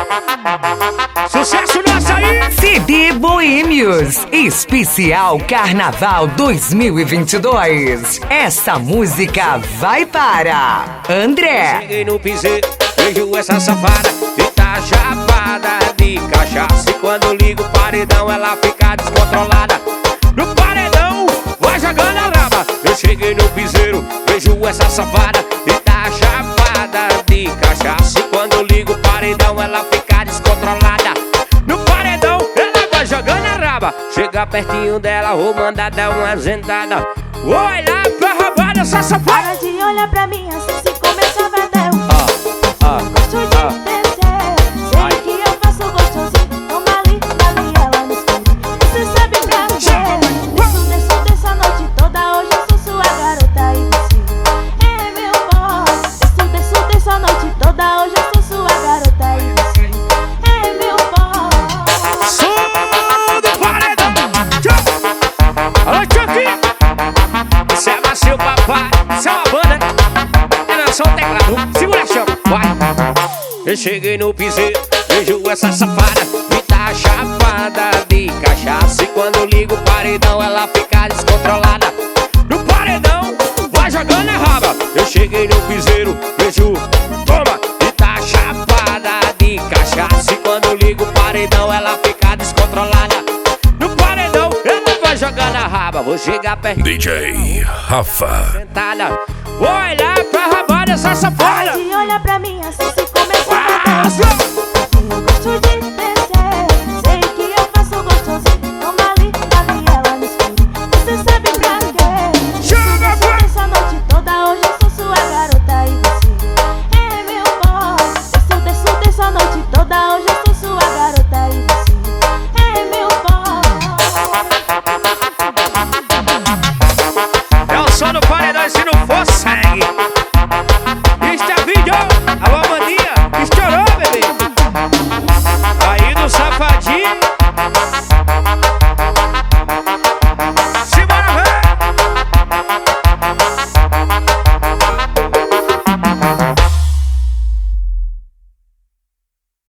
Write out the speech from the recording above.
Sucesso nosso aí! CD Boêmios, especial Carnaval 2022. Essa música vai para André. Cheguei no piseiro, vejo essa safada e tá chapada de cachaça. E quando ligo o paredão, ela fica descontrolada. No paredão, vai jogando a raba. Eu cheguei no piseiro, vejo essa safada e tá chapada de cachaça. E quando ligo o paredão, ela fica descontrolada. No paredão, ela vai jogando a raba. Chega pertinho dela, vou mandar dar uma zentada. Vou olhar pra rabada, essa safada. Para de olhar pra mim assim se começa badão. Gosto de descer, sei que eu faço gostosinho. Toma ali, ali, ela no escuro. Você sabe pra quê? Desço a noite toda, hoje eu sou sua garota e você é meu boy. Desço a noite toda, hoje eu sou sua garota e você é meu boy. Som do paredão. Alô, Chucky. Isso é macio, papai. Isso é uma banda. É só o teclado. Segura a chama, vai. Eu cheguei no piseiro, vejo essa safada e tá chapada de cachaça. E quando ligo o paredão, ela fica descontrolada. No paredão, vai jogando a raba. Eu cheguei no piseiro, vejo, toma, e tá chapada de cachaça. E quando ligo o paredão, ela fica descontrolada. No paredão, ela vai jogando a raba. Vou chegar perto, DJ Rafa. sentada. Vou olhar pra rabada, essa safada. Para de olhar pra mim assim